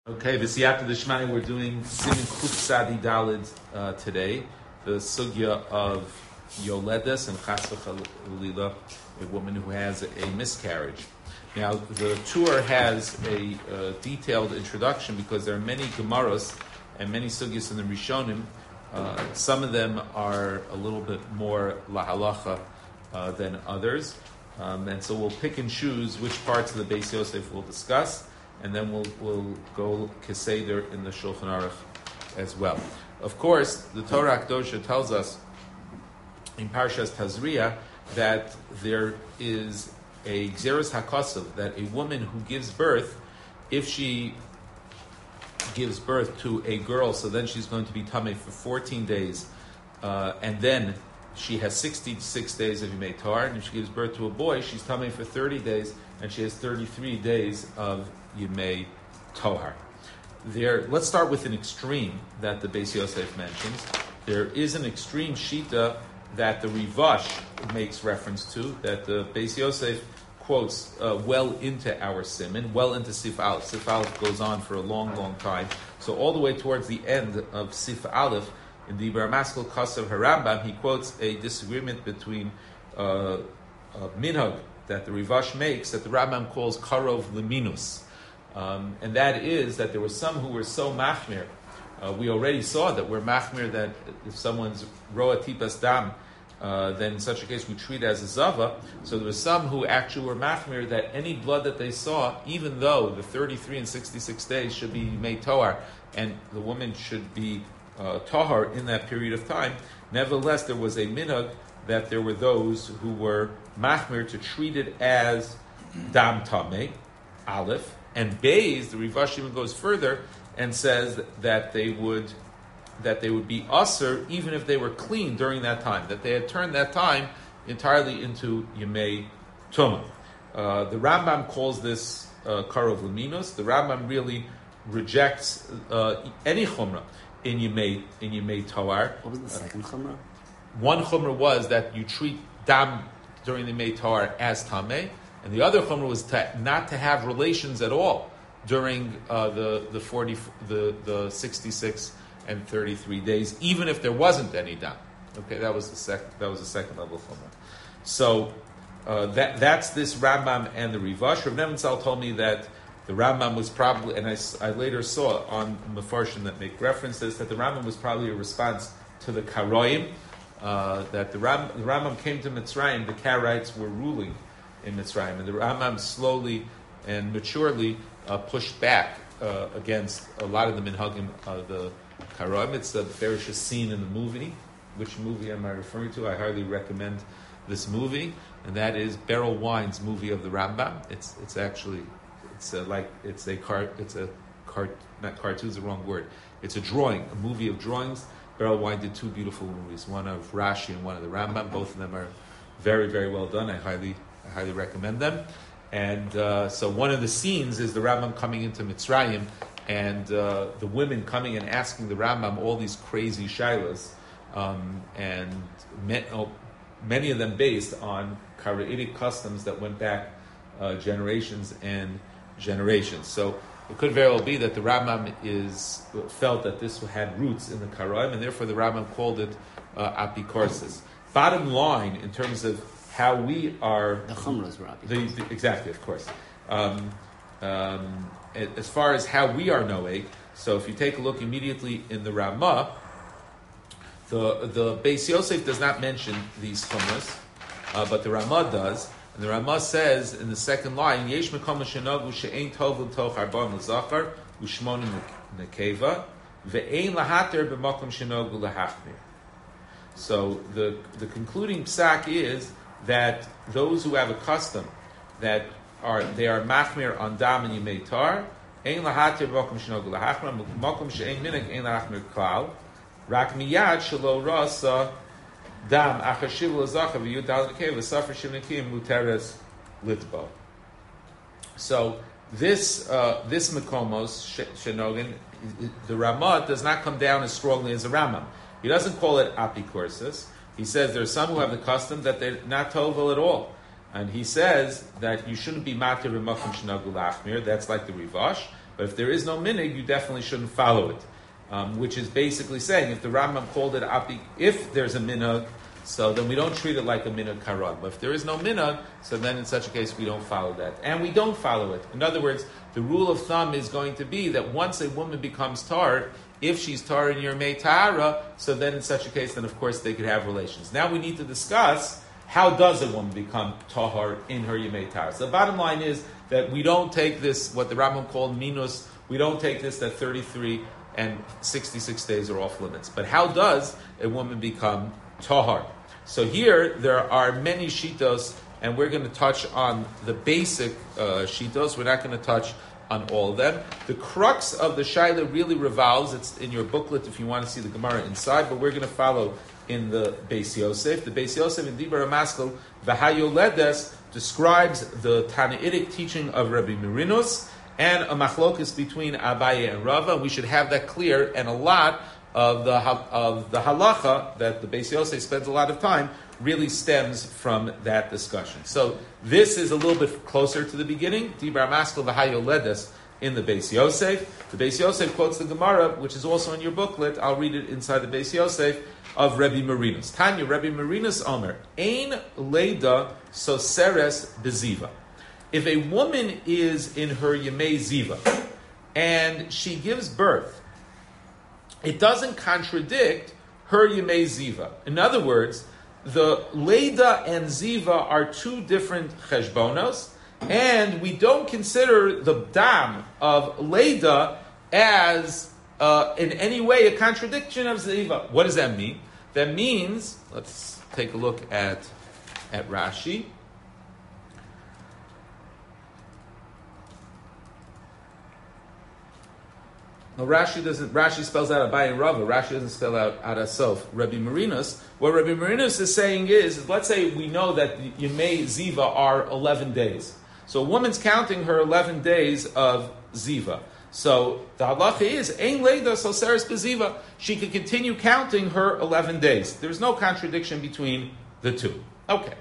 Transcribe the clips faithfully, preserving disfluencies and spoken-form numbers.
Okay, V'siyata D'Shmai, we're doing Simin Chut Tzadi Dalid uh, today, the sugya of Yoledes and Chas v'Chalila, a woman who has a miscarriage. Now, the tour has a uh, detailed introduction because there are many Gemaras and many sugyas in the Rishonim. Uh, some of them are a little bit more lahalacha uh, than others, um, and so we'll pick and choose which parts of the Beis Yosef we'll discuss. And then we'll we'll go Keseder in the Shulchan Aruch as well. Of course, the Torah Kedosha tells us in Parshas Tazria that there is a Gzeros HaKosav, that a woman who gives birth, if she gives birth to a girl, so then she's going to be Tameh for fourteen days, uh, and then she has sixty-six days of Yimei Tar, and if she gives birth to a boy, she's Tameh for thirty days, and she has thirty-three days of Yimei Tohar. There, let's start with an extreme that the Beis Yosef mentions. There is an extreme shita that the Rivash makes reference to, that the Beis Yosef quotes uh, well into our Siman, well into Sif Aleph. Sif Aleph goes on for a long, long time. So all the way towards the end of Sif Aleph, in the Bar Maskil Kasav Harambam, he quotes a disagreement between uh, uh, Minhag that the Rivash makes, that the Rambam calls Karov Leminus. Um, and that is that there were some who were so machmir. Uh, we already saw that we're machmir that if someone's roa tipas dam, uh, then in such a case we treat it as a zava. So there were some who actually were machmir that any blood that they saw, even though the thirty-three and sixty-six days should be made tohar, and the woman should be uh, tohar in that period of time, nevertheless there was a minhag that there were those who were machmir to treat it as dam tameh, aleph. And Beis, the Rivash even goes further and says that they would that they would be usher even if they were clean during that time, that they had turned that time entirely into Yemei Tumah. Uh, the Rambam calls this uh, Karov Leminus. The Rambam really rejects uh, any chumrah in Yemei in Yemei Tohar. What was the second chumrah? One chumrah was that you treat dam during the Yemei Tohar as tameh. And the other chumrah was to, not to have relations at all during uh, the the forty the the sixty-six and thirty-three days, even if there wasn't any dam. Okay, that was the second that was the second level chumrah. So uh, that that's this Rambam and the Rivash. Rav Nebenzahl told me that the Rambam was probably, and I, I later saw on Mefarshim that make references that the Rambam was probably a response to the Karoim, uh, that the, Ram, the Rambam came to Mitzrayim, the Karaites were ruling in Mitzrayim, and the Rambam slowly and maturely uh, pushed back uh, against a lot of the minhagim of the Karoim. It's the very scene in the movie. Which movie am I referring to? I highly recommend this movie, and that is Beryl Wine's movie of the Rambam. It's it's actually it's a, like it's a car it's a car not cartoon's the wrong word. It's a drawing, a movie of drawings. Beryl Wine did two beautiful movies, one of Rashi and one of the Rambam. Both of them are very very well done. I highly I highly recommend them. And uh, so one of the scenes is the Rambam coming into Mitzrayim and uh, the women coming and asking the Rambam all these crazy shilas, um, and me- oh, many of them based on Karaitic customs that went back uh, generations and generations. So it could very well be that the Rambam is felt that this had roots in the Karaim, and therefore the Rambam called it uh, apikorsis. Bottom line, in terms of how we are the chumras were the, the, exactly, of course. Um, um, as far as how we are noeg, so if you take a look immediately in the Ramah, the the Beis Yosef does not mention these chumras, uh, but the Ramah does, and the Ramah says in the second line, Yesh mekom shenogu she'ein tov l'toch arba'im l'zachar u'shmonim nekeva ve'ein lahater b'makom shenogu lahachmir. So the the concluding psak is that those who have a custom that are they are machmir on dam and yimei tar, ein lahatir b'makom shenogu lahachmir, b'makom she'ein minig ein lahachmir klal, rak miyad shelo rasa dam achar shiv l'zachar v'yud dal nekeva v'safar shiv nekim muteres litbo. So this uh, this mekomos shenogin, the Ramah does not come down as strongly as the Rambam. He doesn't call it apikorsis. He says there are some who have the custom that they're not tovel at all. And he says that you shouldn't be matir b'makom shenagu lachmir. That's like the Rivash. But if there is no minig, you definitely shouldn't follow it. Um, which is basically saying, if the Rambam called it api, if there's a minhag, so then we don't treat it like a minhag karag. But if there is no minhag, so then in such a case we don't follow that. And we don't follow it. In other words, the rule of thumb is going to be that once a woman becomes tar, if she's tar in your Yemei Tahara, so then in such a case, then of course they could have relations. Now we need to discuss, how does a woman become tahar in her Yemei Tahara? So the bottom line is that we don't take this, what the Rambam called minus, we don't take this that thirty-three and sixty-six days are off limits. But how does a woman become tahar? So here, there are many shitos, and we're going to touch on the basic uh, shitos. We're not going to touch on all of them. The crux of the shaila really revolves, it's in your booklet if you want to see the Gemara inside, but we're going to follow in the Beis Yosef. The Beis Yosef in Dibur HaMaskal, V'hayoledes, describes the Tanaitic teaching of Rabbi Merinus, and a machlokus between Abaye and Rava. We should have that clear, and a lot of the of the halacha that the Beis Yosef spends a lot of time really stems from that discussion. So this is a little bit closer to the beginning. Dibur HaMaskal v'hayoledes in the Beis Yosef. The Beis Yosef quotes the Gemara, which is also in your booklet. I'll read it inside the Beis Yosef of Rabbi Merinus. Tanya, Rabbi Merinus Omer, Ein leida soseres beziva. If a woman is in her Yemei Ziva and she gives birth, it doesn't contradict her Yemei Ziva. In other words, the Leida and Ziva are two different cheshbonos, and we don't consider the dam of Leida as uh, in any way a contradiction of Ziva. What does that mean? That means, let's take a look at, at Rashi. No, Rashi doesn't. Rashi spells out Abaye and Rava. Rashi doesn't spell out Arasof. Rabbi Merinus. What Rabbi Merinus is saying is, let's say we know that Yemei Ziva are eleven days. So a woman's counting her eleven days of Ziva. So the halacha is Ein leida soseres beziva. She can continue counting her eleven days. There's no contradiction between the two. Okay,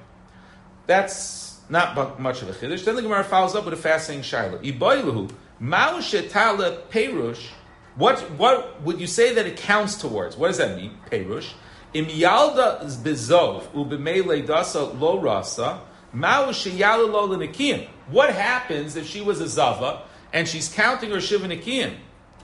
that's not much of a chiddush. Then the Gemara follows up with a fascinating shaila. Iboiluhu ma'u shetala perush. What what would you say that it counts towards? What does that mean? Perush. Im yalda bezov ubemele dasa lo rasa ma'u sheyala lo l'nikiyim. What happens if she was a zava and she's counting her shiva nikiyim?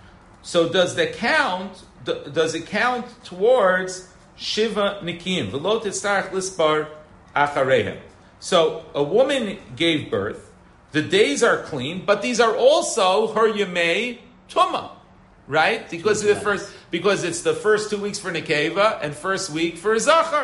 So does that count? Does it count towards shiva nikiyim? V'lo titzarach lispar acharehem. So a woman gave birth. The days are clean, but these are also her yemei tumah. Right? Because the first, because it's the first two weeks for Nekeva and first week for Zachar.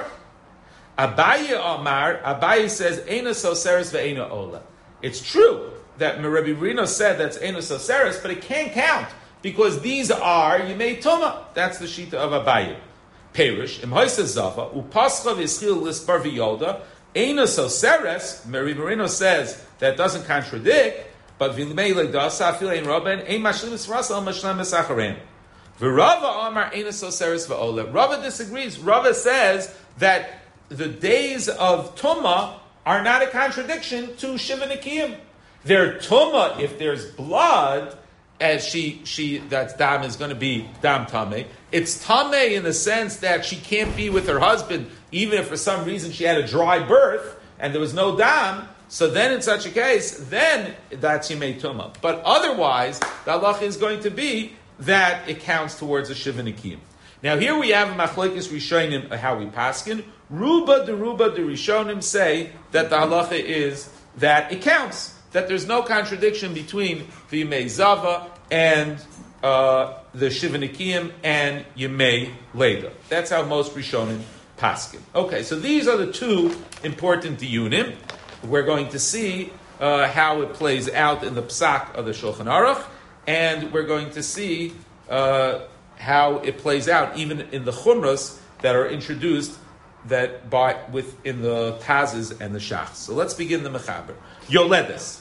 Abaye Amar, Abaye says, Eina soseres ve'eina ola. It's true that Rabbi Rino said that's Eina soseres, but it can't count because these are Yemei Tuma. That's the Shita of Abaye. Perish, Im Hoysa Zava, Upascha v'Ischil Lispar v'Yoda, Eina soseres, Rabbi Rino says that doesn't contradict. But v'limei dasa afil ein Rabban ein mashlimis rasa al mashlam esacharim. V'Rava Amar ein soseres v'ola. Rava disagrees. Rava says that the days of Tumah are not a contradiction to Shiva Nikiyim. They're Tumah if there's blood, as she she that dam is going to be dam tameh. It's tameh in the sense that she can't be with her husband even if for some reason she had a dry birth and there was no dam. So then, in such a case, then that's Yemei Tumah. But otherwise, the halacha is going to be that it counts towards a Shiva Nikiyim. Now, here we have Machlokes Rishonim, how we paskin. Ruba de Ruba de Rishonim say that the halacha is that it counts, that there's no contradiction between the Yemei Zava and uh, the Shiva Nikiyim and Yemei Leida. That's how most Rishonim paskin. Okay, so these are the two important diyunim. We're going to see uh, how it plays out in the Psak of the Shulchan Aruch, and we're going to see uh, how it plays out even in the Chumras that are introduced that by within the Tazes and the Shachs. So let's begin the Mechaber. Yoledes.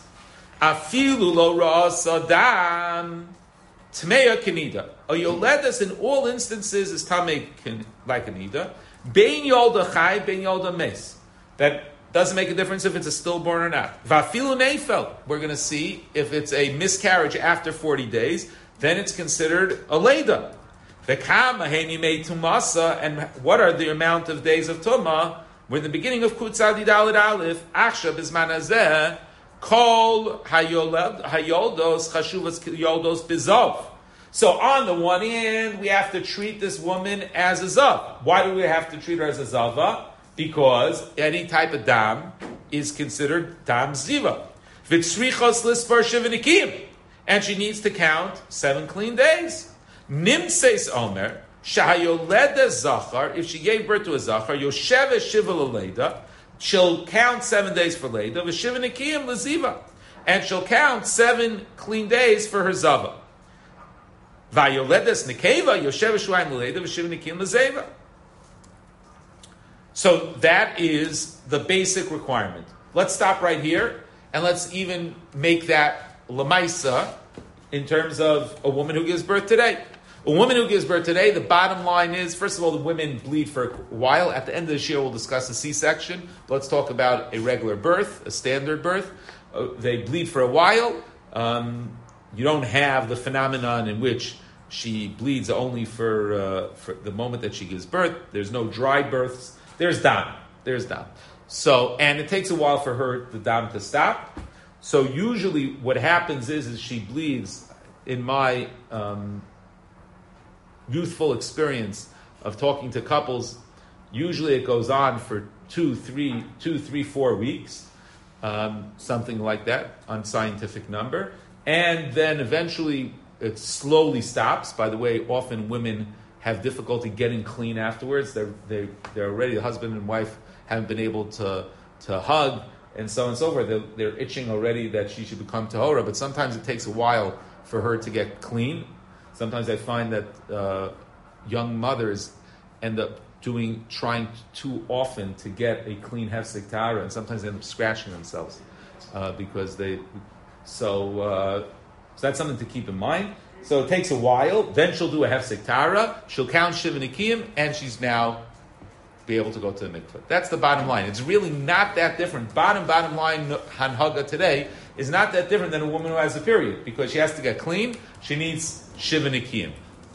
Afilu lo ra'asa dam tmeya kenida. A yoledes in all instances is tamei like kenida. Bein yolda chai, bein yolda mes. That Doesn't make a difference if it's a stillborn or not. Vafilu neifel, we're going to see if it's a miscarriage after forty days, then it's considered a leida. V'kama heini mei tumasa, and what are the amount of days of tumah? We're in the beginning of Kutzadi Daled Aleph, Achsha bizman hazeh, kol hayoldos chashuvas yoldos bizov. So on the one hand, we have to treat this woman as a zav. Why do we have to treat her as a zava? Because any type of dam is considered dam ziva. V'tzrichos lisvar shivanikim, and she needs to count seven clean days. Nimseis omer shahayoleda zachar. If she gave birth to a zachar, yosheva shiva leleida, she'll count seven days for leida. V'shivanikim leziva, and she'll count seven clean days for her zava. Vayoledes nekeva yosheva shuayim leleida v'shivanikim lezeva. So that is the basic requirement. Let's stop right here, and let's even make that lamaisa in terms of a woman who gives birth today. A woman who gives birth today, the bottom line is, first of all, the women bleed for a while. At the end of this year, we'll discuss a C-section. Let's talk about a regular birth, a standard birth. Uh, they bleed for a while. Um, you don't have the phenomenon in which she bleeds only for, uh, for the moment that she gives birth. There's no dry births. There's dam. There's dam. So, and it takes a while for her, the dam, to stop. So usually what happens is, is she bleeds, in my um, youthful experience of talking to couples, usually it goes on for two, three, two, three, four weeks, um, something like that, unscientific number. And then eventually it slowly stops. By the way, often women have difficulty getting clean afterwards. They're, they, they're already, the husband and wife haven't been able to, to hug, and so on and so forth. They're, they're itching already that she should become tahora, but sometimes it takes a while for her to get clean. Sometimes I find that uh, young mothers end up doing, trying too often to get a clean hefsek tahara, and sometimes they end up scratching themselves uh, because they, so, uh, so that's something to keep in mind. So it takes a while. Then she'll do a hefsek tahara. She'll count shiva nikiyim, and she's now be able to go to the mikveh. That's the bottom line. It's really not that different. Bottom, bottom line, hanhaga today is not that different than a woman who has a period, because she has to get clean. She needs shiva nikiyim.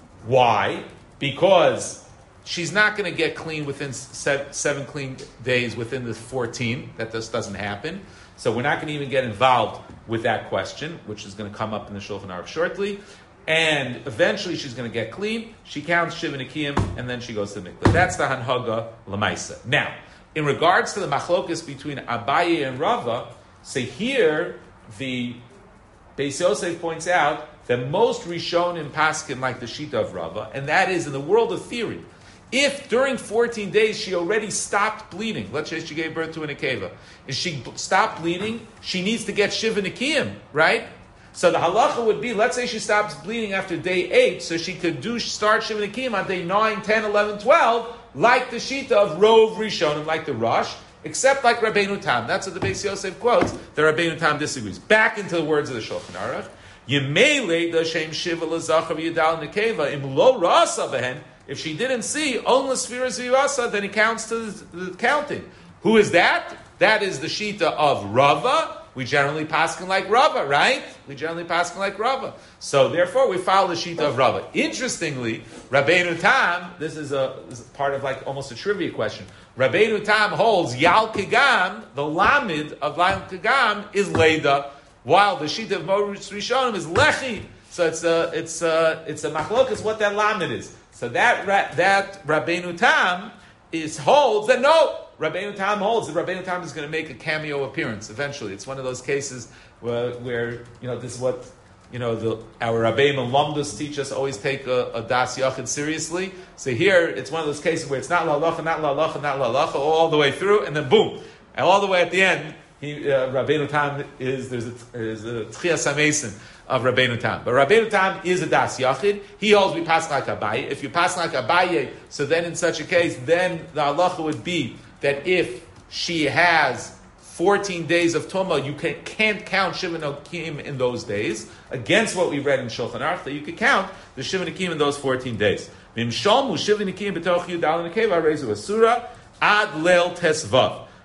Why? Because she's not going to get clean within seven, seven clean days within the fourteen. That just doesn't happen. So we're not going to even get involved with that question, which is going to come up in the Shulchan Aruch shortly. And eventually she's going to get clean. She counts shiva nikiyim, and then she goes to the mikveh. That's the hanhaga lemaisa. Now, in regards to the machlokas between Abaye and Rava, say here the Beis Yosef points out that most Rishonim paskin like the shita of Rava, and that is in the world of theory. If during fourteen days she already stopped bleeding, let's say she gave birth to an akeva, and she stopped bleeding, she needs to get shiva nikiyim, right? So the halacha would be, let's say she stops bleeding after day eight, so she could do start shiva nikiyim on day nine, ten, eleven, twelve, like the shita of Rov Rishonim, like the Rosh, except like Rabbeinu Tam. That's what the Beis Yosef quotes. The Rabbeinu Tam disagrees. Back into the words of the Shulchan Aruch. Yemele the shem shiva l'zachar v'yadal nekeva im lo rasa behen. If she didn't see only sfiras v'yasa, then he counts to the, the counting. Who is that? That is the shita of Rava. We generally paskin like Rava, right? We generally paskin like Rava. So therefore, we follow the shita of Rava. Interestingly, Rabbeinu Tam, this is a, this is part of like almost a trivia question. Rabbeinu Tam holds Yal Kigam, the Lamid of Yal Kigam is Leida, while the shita of Moritz Rishonim is Lechi. So it's a it's a it's a machlokas what that Lamid is. So that that Rabbeinu Tam is holds that no. Rabbeinu Tam holds that Rabbeinu Tam is going to make a cameo appearance eventually. It's one of those cases where, where you know, this is what, you know, the, our Rabbeinu Lamdus teach us, always take a, a Das Yachid seriously. So here, it's one of those cases where it's not la'alacha, not la'alacha, not la'alacha, all the way through, and then boom. And all the way at the end, he, uh, Rabbeinu Tam is, there's a, there's a Tchias HaMesim of Rabbeinu Tam. But Rabbeinu Tam is a Das Yachid. He holds we pass like Abaye. If you pass like Abaye, so then in such a case, then the halacha would be that if she has fourteen days of Tumah, you can, can't count Shiva Nikim in those days, against what we read in Shulchan Aruch, that you could count the Shiva Nikim in those fourteen days. Mimshalmu Shiva Nikim b'toch Yudal Nekeva Rezu Asura ad Leil Tesvav.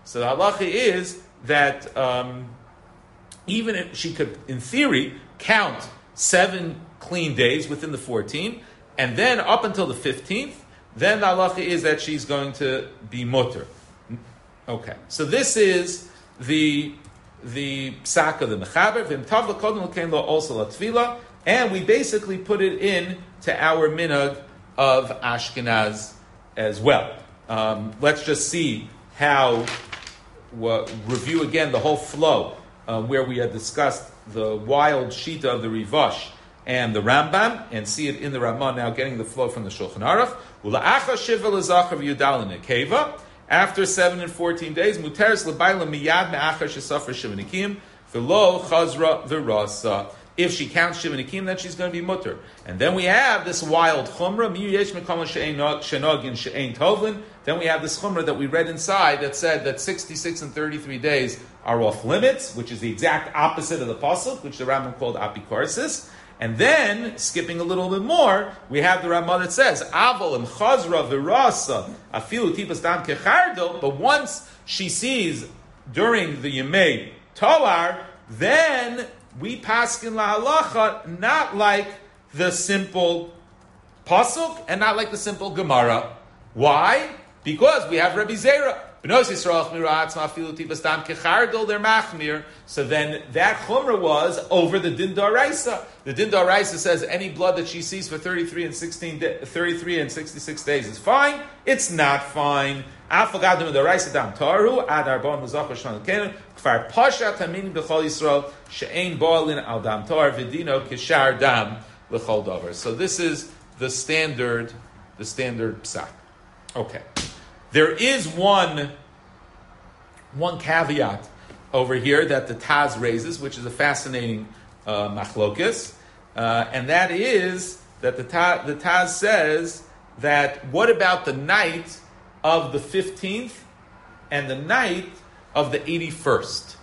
So the halacha is that um, even if she could, in theory, count seven clean days within the fourteen, and then up until the fifteenth, then the halacha is that she's going to be mutter. Okay, so this is the the psak of the mechaber. V'imtav l'kodem l'kein lo also l'tfila, and we basically put it in to our minhag of Ashkenaz as well. Um, let's just see how. Uh, review again the whole flow uh, where we had discussed the wild shita of the Rivash and the Rambam, and see it in the Ramah now, getting the flow from the Shulchan Aruch. Ula'acha shiva l'zachav yudalin nekeva. After seven and fourteen days, muteres l'bayla miyad me'achar shesafar shivanikim v'lo chazra v'rasa. If she counts shivanikim, then she's going to be mutter. And then we have this wild chumrah, mi yesh mekama she'ein shenogin she'ein tovlin. Then we have this chumrah that we read inside that said that sixty-six and thirty-three days are off limits, which is the exact opposite of the pasuk, which the Rambam called apikorsis. And then, skipping a little bit more, we have the Ramah that says, Aval im chazra v'rasa afilu tipas dam kechardo, but once she sees during the Yemei Toar, then we paskin la'alacha not like the simple pasuk and not like the simple Gemara. Why? Because we have Rabbi Zera. They're machmir. So then that chumrah was over the din daraisa. The din daraisa says any blood that she sees for thirty-three and sixteen, thirty-three and sixty-six days is fine. It's not fine. Afagadim daraisa dam taru ad arbon l'zachar shana kenu kfar pasha tamin b'chol Yisrael she'ein ba'alin al dam tar v'dino kishar dam l'chol davar. So this is the standard, the standard psak. Okay. There is one, one caveat over here that the Taz raises, which is a fascinating uh, machlokes, uh, and that is that the Taz, the Taz says that what about the night of the fifteenth and the night of the eighty-first?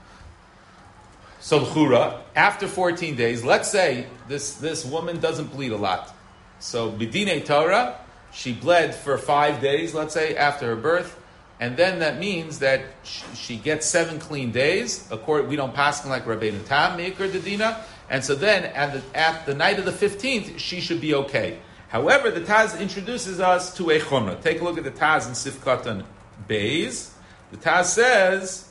So l'chura, after fourteen days, let's say this, this woman doesn't bleed a lot. So b'dinei Torah, she bled for five days, let's say, after her birth, and then that means that she, she gets seven clean days. According, we don't pass like Rabbeinu Tam, Meikar Dedina, and so then at the, at the night of the fifteenth, she should be okay. However, the Taz introduces us to a chumrah. Take a look at the Taz in Sifkatan Beis. The Taz says,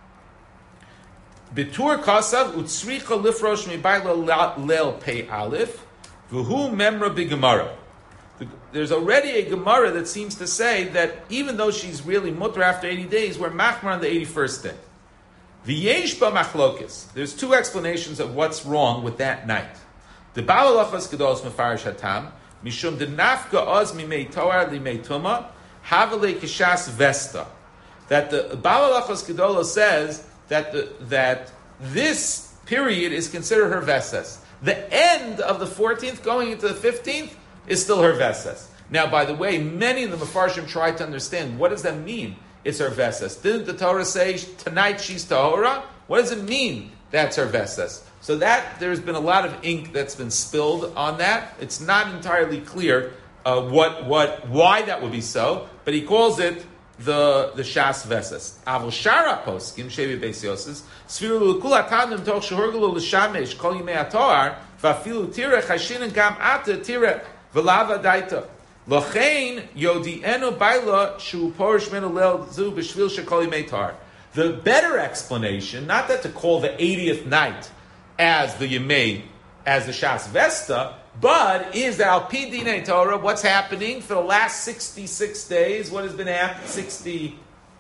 Bitur kasav utsricha lifrosh mibayla lel pei alif, v'hu memra b'gemara. There's already a Gemara that seems to say that even though she's really mutter after eighty days, we're machmar on the eighty-first day. V'yesh ba machlokes. There's two explanations of what's wrong with that night. The Baal Halachos Gedolos Mefarish Hatam mishum de nafka oz mimei toar limei tuma havale kishas vesta. That the Baal Halachos Gedolos says that the, that this period is considered her vestes. The end of the fourteenth going into the fifteenth is still her vestes. Now, by the way, many of the Mefarshim try to understand, what does that mean? It's her vestes. Didn't the Torah say, tonight she's Tahora? What does it mean that's her vestes? So that, there's been a lot of ink that's been spilled on that. It's not entirely clear uh, what, what, why that would be so, but he calls it the, the Shas vestes. Avol Shara poskim, Shevi Beis Yosef, Sfiru l'kula tanim toch shehurgulu l'shamesh, kol yimei ha'toar, v'afilu tireh chashin gam ata tireh, V'lava daita. Lochein yodi'enu baila shu porish menu leil zu b'shvil shekoli meitar. The better explanation, not that to call the eightieth night as the Yemei, as the Shas Vesta, but is that al pi dinei Torah, what's happening for the last sixty-six days? What has been happening? sixty,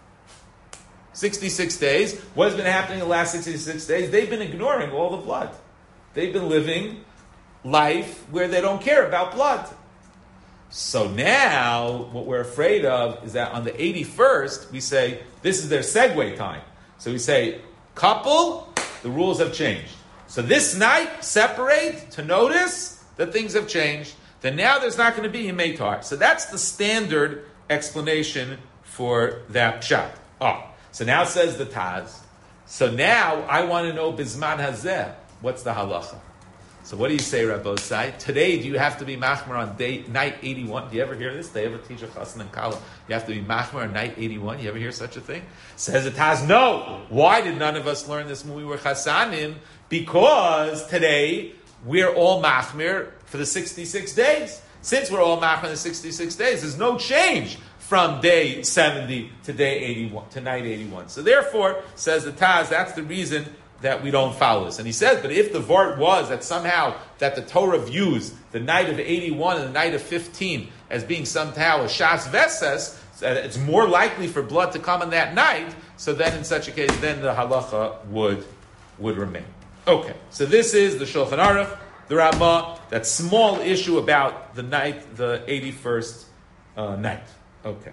sixty-six days. What has been happening in the last sixty-six days? They've been ignoring all the blood. They've been living life where they don't care about blood. So now, what we're afraid of is that on the eighty-first, we say, this is their segue time. So we say, couple, the rules have changed. So this night, separate to notice that things have changed. Then now there's not going to be a Meitar. So that's the standard explanation for that pshat. Oh, so now says the Taz. So now I want to know Bizman Hazeh, what's the halacha? So what do you say, Rabbosai? Today, do you have to be machmer on day night eighty-one? Do you ever hear this? They ever teach a chassan and kala? You have to be machmer on night eighty-one? You ever hear such a thing? Says the Taz, no. Why did none of us learn this when we were chassanim? Because today we're all machmer for the sixty-six days. Since we're all machmer in the sixty-six days, there's no change from day seventy to day eighty-one to night eighty-one. So therefore, says the Taz, that's the reason that we don't follow this. And he says, but if the vart was that somehow that the Torah views the night of eighty-one and the night of fifteen as being somehow a shas veses, it's more likely for blood to come on that night, so then in such a case, then the halacha would, would remain. Okay, so this is the Shulchan Aruch, the Ramah, that small issue about the night, the eighty-first uh, night. Okay.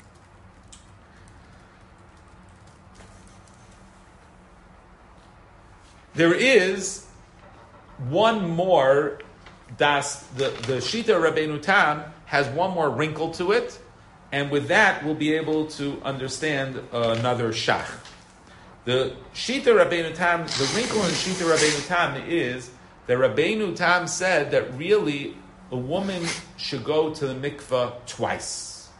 There is one more, das, the, the Shita Rabbeinu Tam has one more wrinkle to it, and with that we'll be able to understand uh, another shach. The Shita Rabbeinu Tam, the wrinkle in Shita Rabbeinu Tam is that Rabbeinu Tam said that really a woman should go to the mikveh twice.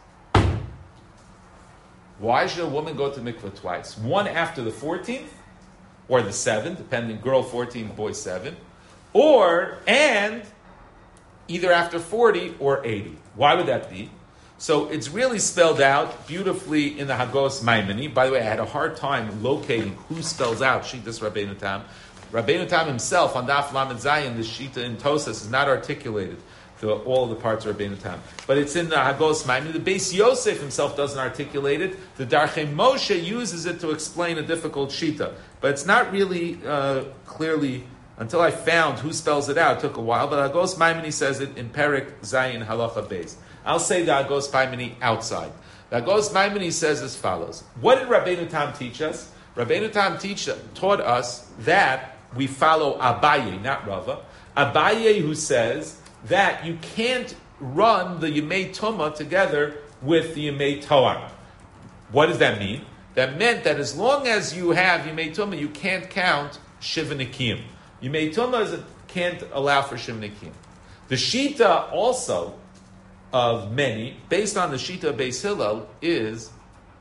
Why should a woman go to the mikveh twice? One after the fourteenth, or the seven, depending, girl fourteen, boy seven, or, and, either after forty or eighty. Why would that be? So it's really spelled out beautifully in the Hagos Maimoni. By the way, I had a hard time locating who spells out Shitas Rabbeinu Tam. Rabbeinu Tam himself, on Daf Lamed Zayin, the Shita in Tosas, is not articulated to all the parts of Rabbeinu Tam. But it's in the Hagos Maimoni. The Beis Yosef himself doesn't articulate it. The Darchei Moshe uses it to explain a difficult Shita. But it's not really uh, clearly, until I found who spells it out, it took a while. But Hagos Maimoni says it in Perek Zayin Halacha Beis. I'll say the Hagos Maimoni outside. The Hagos Maimoni says as follows. What did Rabbeinu Tam teach us? Rabbeinu Tam teach, taught us that we follow Abaye, not Rava. Abaye, who says that you can't run the Yemei Tumah together with the Yemei Toar. What does that mean? That meant that as long as you have Yemei Tumah, you can't count Shiva Nikiyim. Yemei Tumah can't allow for Shiva Nikiyim. The Shita also of many, based on the Shita of Beis Hillel, is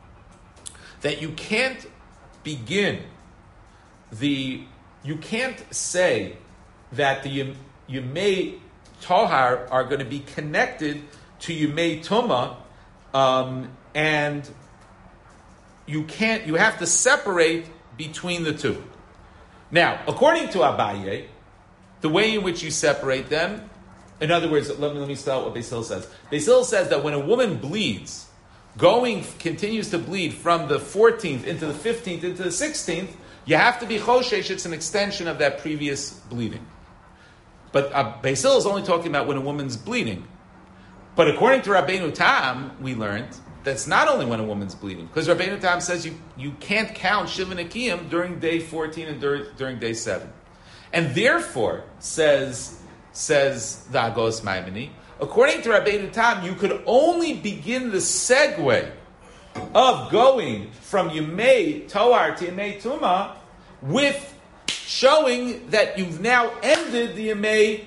that you can't begin the, you can't say that the Yemei Tohar are going to be connected to Yemei Tumah, um, and you can't, you have to separate between the two. Now, according to Abaye, the way in which you separate them, in other words, let me, let me start what Beis Hillel says. Beis Hillel says that when a woman bleeds, going, continues to bleed from the fourteenth into the fifteenth into the sixteenth, you have to be choshesh, it's an extension of that previous bleeding. But uh, Beis Hillel is only talking about when a woman's bleeding. But according to Rabbeinu Tam, we learned that's not only when a woman's bleeding, because Rabbeinu Tam says you, you can't count Shiva Nikiyim during day fourteen and dur- during day seven. And therefore, says says the Hagos Maimoni, according to Rabbeinu Tam, you could only begin the segue of going from Yemei Toar to Yemei Tumah with showing that you've now ended the Yemei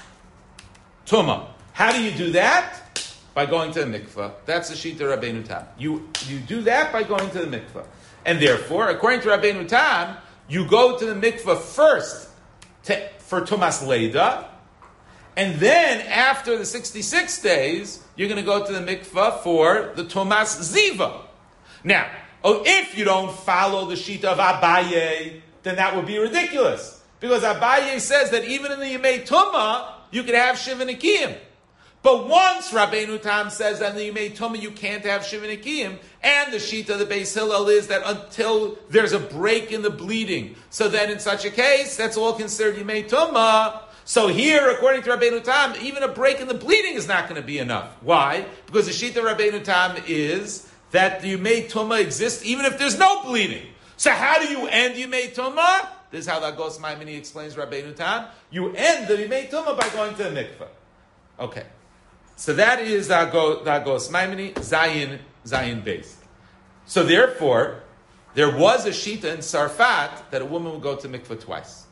Tumah. How do you do that? By going to the mikveh. That's the Shita Rabbeinu Tam. You, you do that by going to the mikveh. And therefore, according to Rabbeinu Tam, you go to the mikveh first to, for Tumas Leida, and then after the sixty-six days, you're going to go to the mikveh for the Tumas Ziva. Now, oh, if you don't follow the Shita of Abaye, then that would be ridiculous. Because Abaye says that even in the Yemei Tumah, you can have Shiva Nikiyim. But once Rabbeinu Tam says that in the Yemei Tumah you can't have Shiva Nikiyim, and the Shita of the Beis Hillel is that until there's a break in the bleeding, so then in such a case, that's all considered Yemei Tumah. So here, according to Rabbeinu Tam, even a break in the bleeding is not going to be enough. Why? Because the Shita of Rabbeinu Tam is that the Yemei Tumah exists even if there's no bleeding. So how do you end Yemei Tumah? This is how the Hagos Maimoni explains Rabbeinu Tam. You end the Yemei Tumah by going to the mikveh. Okay. So that is the Hagos Maimoni, Zayin, Zayin based. So therefore, there was a Shita in Sarfat that a woman would go to mikveh twice.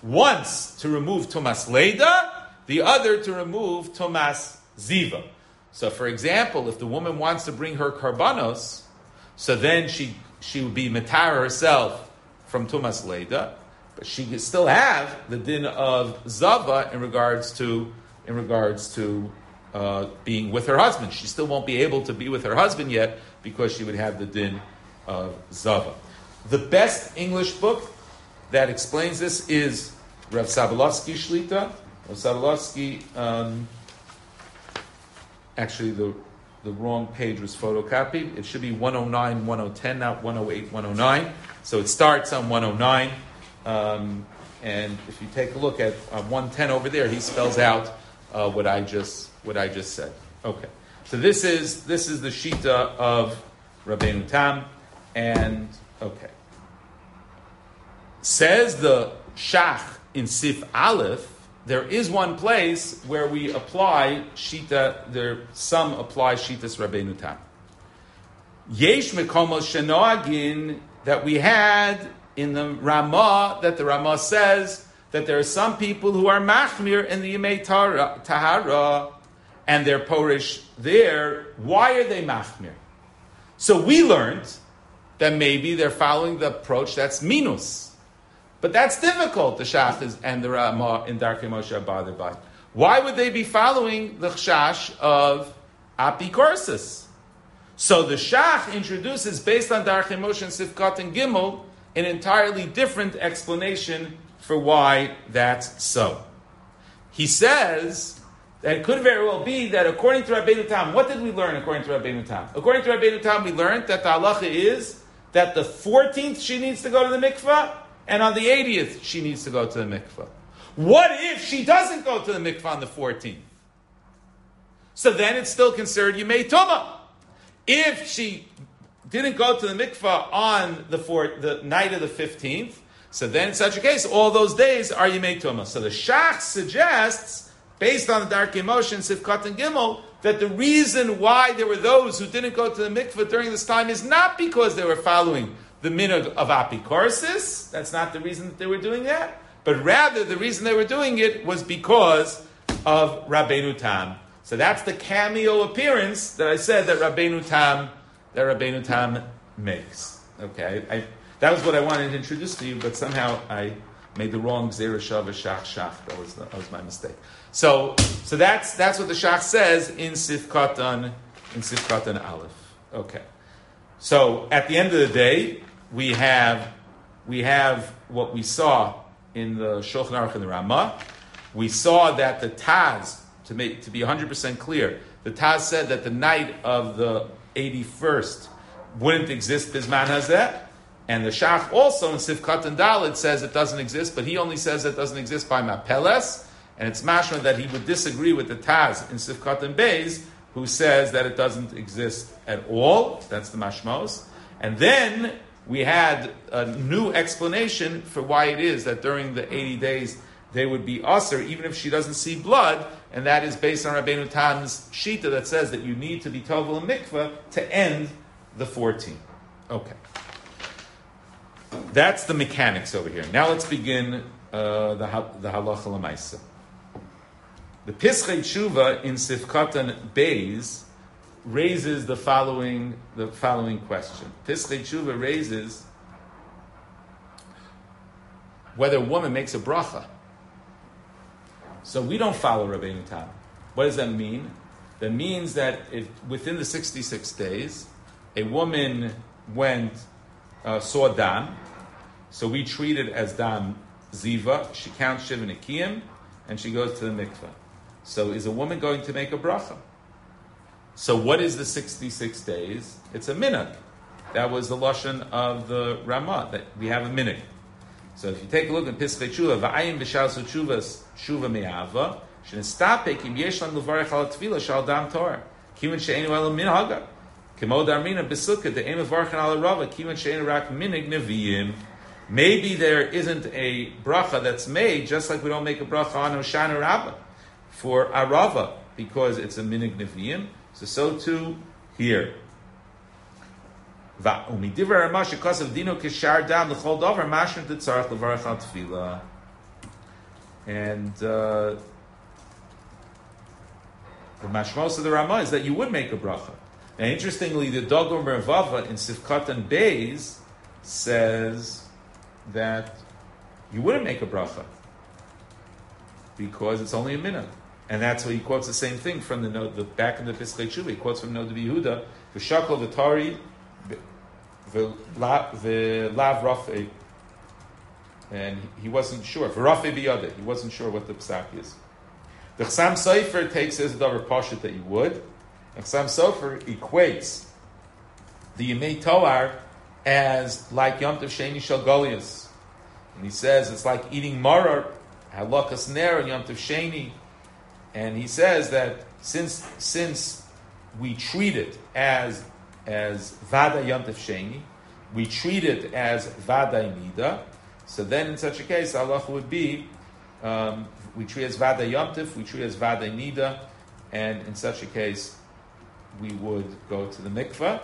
Once to remove Tumas Leda, the other to remove Tumas Ziva. So, for example, if the woman wants to bring her karbanos, so then she she would be matar herself from Tumas Leda, but she could still have the din of Zava in regards to in regards to uh, being with her husband. She still won't be able to be with her husband yet because she would have the din of Zava. The best English book that explains this is Rav Sabalovsky Shlita. Rav Sabalovsky, um, actually the the wrong page was photocopied. It should be one oh nine, one oh ten, not one oh eight, one oh nine. So it starts on one oh nine. Um, and if you take a look at uh, one ten over there, he spells out uh, what I just what I just said. Okay. So this is this is the Shita of Rabbeinu Tam. And okay. Says the Shach in Sif Aleph, there is one place where we apply Shita, there some apply Shitas Rabbeinu Tam. Yesh mekomos shenoagin, that we had in the Ramah, that the Ramah says that there are some people who are machmir in the Yemei Tahara, and they're porish there. Why are they machmir? So we learned that maybe they're following the approach that's minus. But that's difficult, the Shach is, and the Ramah in Darkei Moshe Abba by. Why would they be following the Chash of Apikorsis? So the Shach introduces, based on Darkei Moshe and Sifkat and Gimel, an entirely different explanation for why that's so. He says that it could very well be that according to Rabbeinu Tam, what did we learn according to Rabbeinu Tam? According to Rabbeinu Tam, we learned that the halacha is that the fourteenth she needs to go to the mikvah, and on the eightieth, she needs to go to the mikvah. What if she doesn't go to the mikvah on the fourteenth? So then it's still considered Yemei Tumah. If she didn't go to the mikvah on the, four, the night of the fifteenth, so then in such a case, all those days are Yemei Tumah. So the Shach suggests, based on the Darkei Moshe and Sifkat and Gimel, that the reason why there were those who didn't go to the mikvah during this time is not because they were following the minhag of apikorsis. That's not the reason that they were doing that. But rather, the reason they were doing it was because of Rabbeinu Tam. So that's the cameo appearance that I said that Rabbeinu Tam, that Rabbeinu Tam makes. Okay, I, that was what I wanted to introduce to you, but somehow I made the wrong Zera Shava Shach Shach. That was the, that was my mistake. So, so that's that's what the Shach says in Sifkatan in Sifkatan Aleph. Okay. So at the end of the day, we have we have what we saw in the Shulchan Aruch and the Ramah. We saw that the Taz, to make to be one hundred percent clear, the Taz said that the night of the eighty-first wouldn't exist Bizman Hazeh, and the Shach also in Sifkat and Dalet says it doesn't exist, but he only says it doesn't exist by Mapeles, and it's mashma that he would disagree with the Taz in Sifkat and Beis, who says that it doesn't exist at all. That's the mashmos. And then we had a new explanation for why it is that during the eighty days they would be usher, even if she doesn't see blood, and that is based on Rabbeinu Tam's shita that says that you need to be tovel and mikvah to end the fourteen. Okay. That's the mechanics over here. Now let's begin uh, the, the halacha l'maisa. The Pischei Tshuva in Sifkatan Beis raises the following the following question. Pischei Tshuva raises whether a woman makes a bracha. So we don't follow Rabbeinu Tam. What does that mean? That means that if within the sixty-six days, a woman went uh, saw dam, so we treat it as dam ziva. She counts shiva nikiyim, and she goes to the mikveh. So is a woman going to make a bracha? So what is the sixty-six days? It's a minhag. That was the lashon of the Ramah, that we have a minhag. So if you take a look at Pischei Tshuva, v'ayim b'shas utshuvas tshuva me'ava, shenestapek im yesh lan levarech al tefila shal dam torah, kivan she'enu ela minhaga, k'mo darmina b'sukkah de'em mevarchen al rava, kivan she'enu rak minhag neviim. Maybe there isn't a bracha that's made, just like we don't make a bracha on Hoshana Rabbah for Arava, because it's a minhag neviim. So so too here. So we And uh, the mashmos of the Ramah is that you would make a bracha. And interestingly, the Dogom Revava in Sifkatan Beis says that you wouldn't make a bracha because it's only a minhag. And that's why he quotes the same thing from the, the back in the Pischei Tshuva. He quotes from Noda B'Yehuda, "V'shakol v'tari v'lav rafei," and he wasn't sure. V'rafei b'yadeh, he wasn't sure what the psak is. The Chassam Sofer takes as a davar pashut that you would. The Chassam Sofer equates the Yemei Toar as like Yom Tov Sheni Shel Goliath, and he says it's like eating marar, halakas ner and Yom Tov Sheni. And he says that since since we treat it as as Vada Yom Tov Sheni, we treat it as Vada Nida, so then in such a case, Allah would be, um, we treat it as Vada Yom Tov, we treat it as Vada Nida, and in such a case, we would go to the mikveh.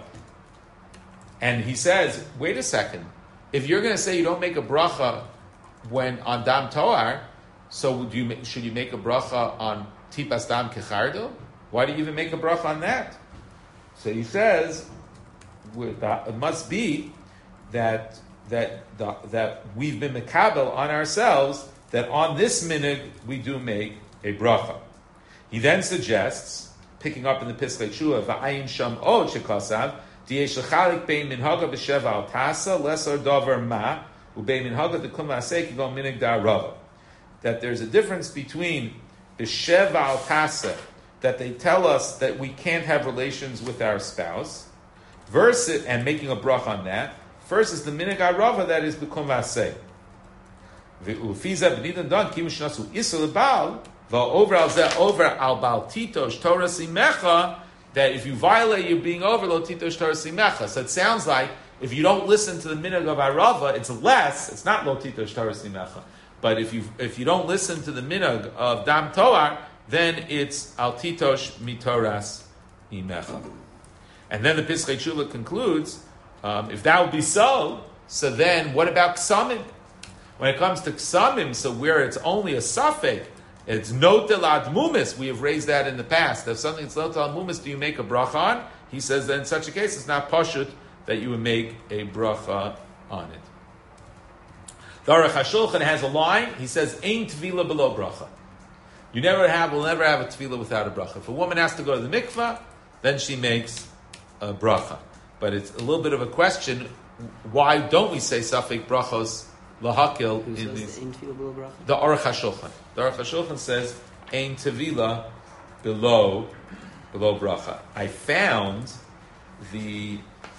And he says, wait a second, if you're going to say you don't make a bracha when on Dam Toar, so do you, should you make a bracha on Tipas Dam Kechardo? Why do you even make a bracha on that? So he says, it must be that that that we've been mekabel on ourselves that on this minhag we do make a bracha. He then suggests, picking up in the Pischei Tshuva, v'ayin sham od shekasav diyesh lechalik bein minhaga b'sheva al tasa lesor davar ma ubein minhaga dekum aseh kigon minhag da'arava. That there's a difference between b'sheva al tasa, that they tell us that we can't have relations with our spouse, versus, and making a brach on that, versus the minhag arava that is b'kum v'aseh. V'ufiza b'nidan dan kim shnasu isur l'bal v'over al zeh over al bal titosh Torah simecha, that if you violate, you're being over lo titosh Torah simecha. So it sounds like if you don't listen to the minhag of arava, it's less. It's not lo titosh Torah simecha. But if you if you don't listen to the minhag of dam toar, then it's al titosh mitoras imecha. And then the Pischei Tshuva concludes, um, if that would be so, so then what about ksamim? When it comes to ksamim, so where it's only a suffix, it's notel admumis. We have raised that in the past. If something is notel admumis, do you make a bracha on? He says that in such a case, it's not pashut that you would make a bracha on it. The Aruch HaShulchan has a line. He says, "Ein tvila below bracha." You never have, will never have a tvila without a bracha. If a woman has to go to the mikveh, then she makes a bracha. But it's a little bit of a question. Why don't we say safek brachos lahakil in these? The Aruch HaShulchan. The Aruch HaShulchan says, "Ein tvila below below bracha." I found the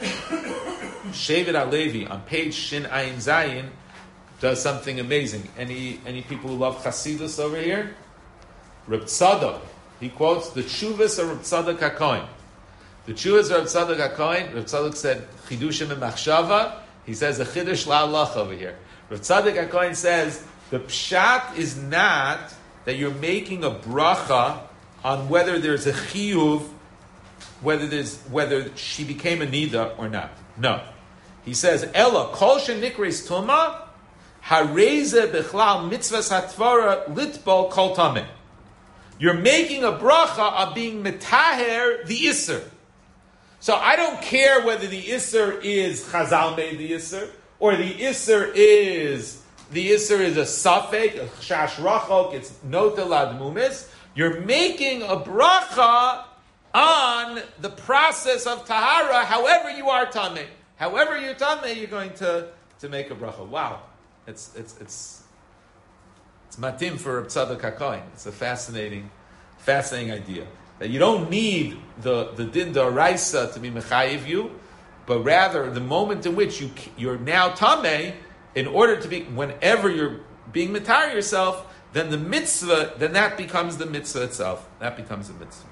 Shevet HaLevi on page Shin Ayin Zayin does something amazing. Any any people who love Chasidus over here? Reb Tzadok, he quotes the Tshuvas of Reb Tzadok HaKohen. The Tshuvas of Reb Tzadok HaKohen, Reb Tzadok said, Chidushim and Machshava, he says a Chidush La'alach over here. Reb Tzadok HaKohen says, the Pshat is not that you're making a bracha on whether there's a chiyuv, whether there's whether she became a nida or not. No. He says, Ella, kol shenikres tuma, hareze bechlal mitzvahs hatvara litbol kol tameh. You're making a bracha of being metaher the Isser. So I don't care whether the Isser is Chazal made the Isser, or the Isser is the Isser is a Safek, a Chash Rachok, it's Notel Admumis. You're making a bracha on the process of Tahara, however you are Tameh. However you're Tameh, you're going to, to make a bracha. Wow. It's it's it's It's matim for Reb Tzadok HaKohen. It's a fascinating, fascinating idea that you don't need the the din d'oraisa to be mechayiv you, but rather the moment in which you you're now tameh, in order to be, whenever you're being mitar yourself, then the mitzvah, then that becomes the mitzvah itself. That becomes a mitzvah.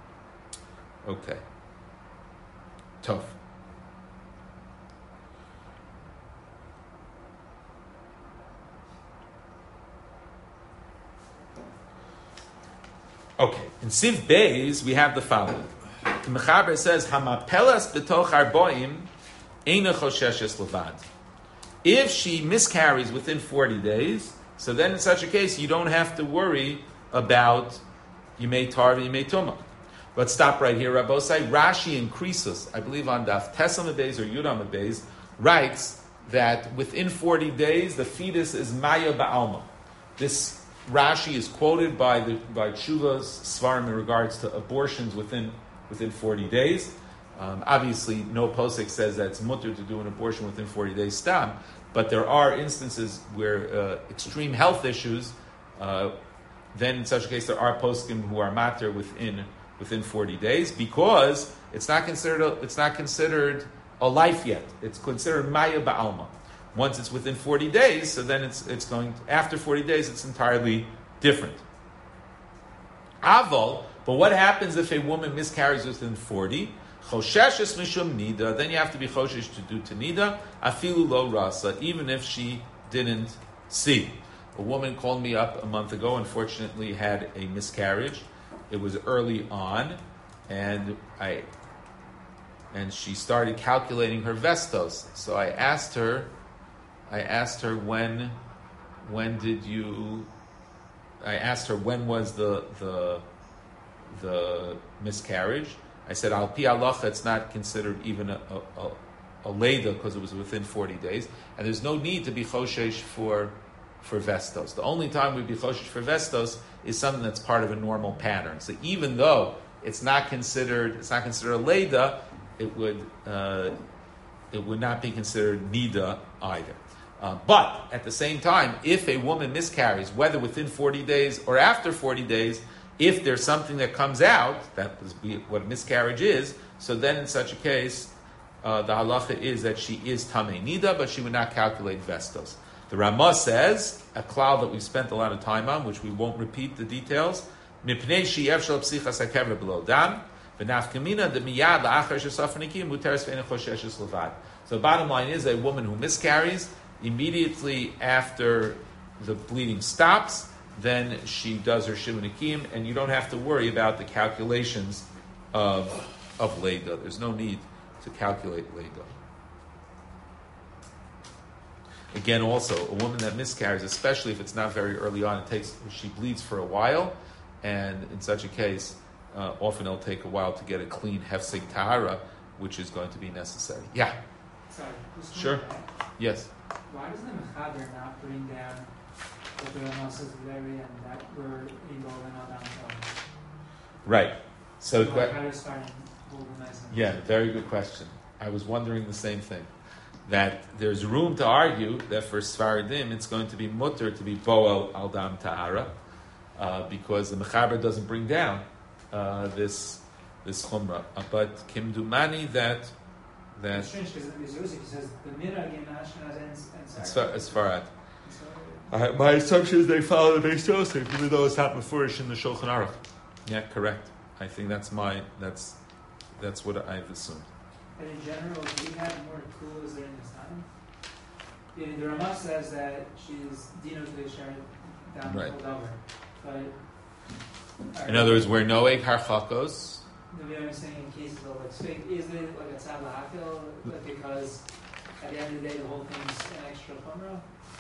Okay. Tov. Okay, in Siv Beis, we have the following. The Mechaber says, Hamapelas b'toch arboim eina chosheshes levad. If she miscarries within forty days, So then in such a case, you don't have to worry about Yimei Tarv and Yimei Tumah. But stop right here, Rabbosai. Rashi increases, I believe on Daf Tesam Abayz or Yudam Abayz, writes that within forty days, the fetus is Maya Ba'alma. This Rashi is quoted by the by Tshuva's Svarim in regards to abortions within within forty days. Um, obviously, no posek says that it's mutter to do an abortion within forty days stam, but there are instances where uh, extreme health issues, uh, then in such a case there are poskim who are matter within within forty days because it's not considered a, it's not considered a life yet. It's considered maya ba'alma. Once it's within forty days, so then it's it's going to, after forty days it's entirely different. Aval, but what happens if a woman miscarries within forty? Chosheshes mishum nida, then you have to be choshesh to do to nida, afilu lo rasa, even if she didn't see. A woman called me up a month ago, unfortunately had a miscarriage. It was early on, and I and she started calculating her vestos. So I asked her, I asked her when when did you I asked her when was the the the miscarriage. I said, al pi halacha, it's not considered even a, a, a, a leda because it was within forty days, and there's no need to be choshesh for for vestos. The only time we'd be choshesh for vestos is something that's part of a normal pattern. So even though it's not considered, it's not considered a leda, it would uh, it would not be considered nida either. Uh, but at the same time, if a woman miscarries, whether within forty days or after forty days, if there's something that comes out, that is what a miscarriage is, so then in such a case, uh, the halacha is that she is tamei nida, but she would not calculate vestos. The Ramah says, a klal that we've spent a lot of time on, which we won't repeat the details, mipnei sheyev shel psichas hakever below dam, v'nafkamina demiyad la'achar shesafanikim muteres ve'en choshesh levad. So the bottom line is a woman who miscarries, immediately after the bleeding stops, then she does her shivanikim, and you don't have to worry about the calculations of of Leda. There's no need to calculate Leda. Again, also, a woman that miscarries, especially if it's not very early on, it takes she bleeds for a while, and in such a case, uh, often it'll take a while to get a clean hefsek tahara, which is going to be necessary. Yeah? Sorry. Sure. Yes? Why does the Mechaber not bring down what the Ramah says very and that we're involved in all downtown? Right. So, the que- yeah, very good question. I was wondering the same thing. That there's room to argue that for Sfaradim it's going to be mutter to be boel al dam tahara uh, because the Mechaber doesn't bring down uh, this this chumrah. Uh, but kimdumani that that it's strange because the Mizrahi says the mirag in Ashkenaz and Sfarad. Uh, my assumption is they follow the Beis Yosef, even though it's not mefurish in the Shulchan Aruch. Yeah, correct. I think that's my that's that's what I've assumed. And in general, do we have more tools during this time? Yeah, the Ramah says that she's Dino to the Sharon down the whole over. But in other words, where no egg harchakos. The way I'm saying in cases of like swing, is it like a tzad lahakil? Like because at the end of the day, the whole thing's an extra chumrah?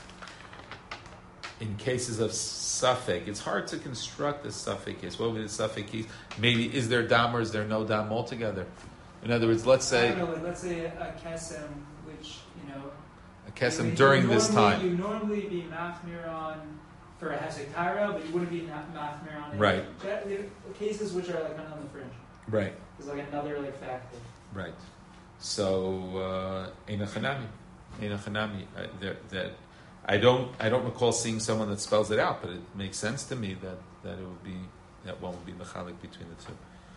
In cases of suffix, it's hard to construct a suffix case. What would be the suffix case? Maybe is there dam or is there no dam altogether? In other words, let's say I don't know, like, let's say a kesem, which you know, a kesem I mean, during this normally, time. You normally be machmir on for a hesekara, but you wouldn't be machmir on right. It. Cases which are like on the fringe. Right. It's like another like factor. Right. So ena chanami, ena chanami. That I don't I don't recall seeing someone that spells it out, but it makes sense to me that, that it would be that one would be mechalik between the two.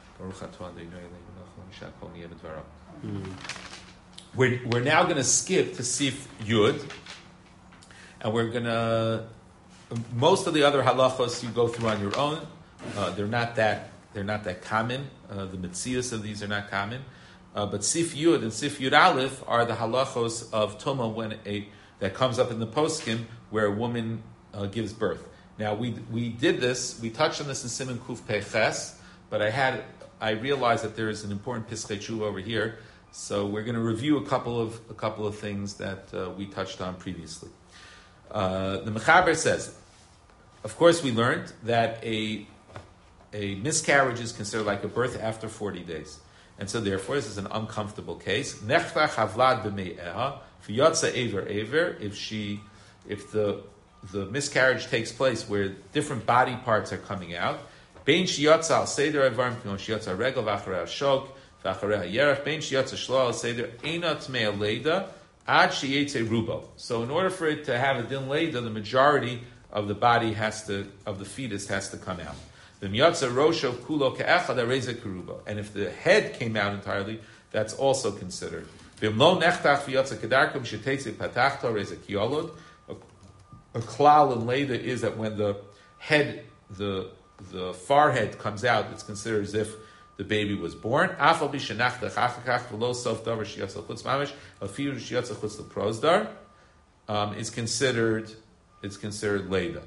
Mm. We're, we're now going to skip to Sif Yud, and we're going to. Most of the other halachos you go through on your own. Uh, they're not that they're not that common. Uh, the mitzias of these are not common, uh, but Sif Yud and Sif Yud Aleph are the halachos of Tuma when a that comes up in the poskim where a woman uh, gives birth. Now we we did this. We touched on this in Siman Kuf Peches, but I had. I realize that there is an important Piskei Tshuva over here, so we're going to review a couple of a couple of things that uh, we touched on previously. Uh, the Mechaber says, of course, we learned that a a miscarriage is considered like a birth after forty days, and so therefore this is an uncomfortable case. Nechtach havlad b'mei'eha v'yotza ever ever. If she, if the the miscarriage takes place where different body parts are coming out, bein shiyotza al seder avarim k'mon shiyotza regel v'acharei shok v'acharei yerach bein shiyotza shlo al seder eina tmei leida ad sheyetze rubo. So in order for it to have a din leida, the majority of the body has to, of the fetus has to come out. The miyatza rosho kulo ke'echad areza keruba. And if the head came out entirely, that's also considered. Bimlo nechtach v'yatza kedarkum shetetze patachto areza kiolod. A klal in Leda is that when the head, the the forehead comes out, it's considered as if the baby was born. Afal b'shenach dechachakach v'lo sof davar shiyatza chutz mamish afiru shiyatza chutz leprozdar is considered. It's considered Leda.